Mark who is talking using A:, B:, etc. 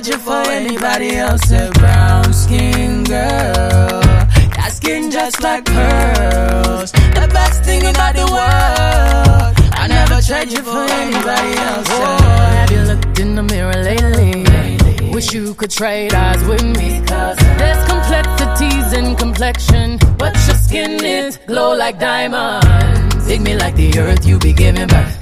A: trade you for anybody else. A brown skin girl, that skin just like pearls. The best thing about the world. I never trade you for anybody else.
B: Have you looked in the mirror lately? Wish you could trade eyes with me. Cause there's complexities in complexion, but your skin is glow like diamonds. Dig me like the earth, you be giving birth.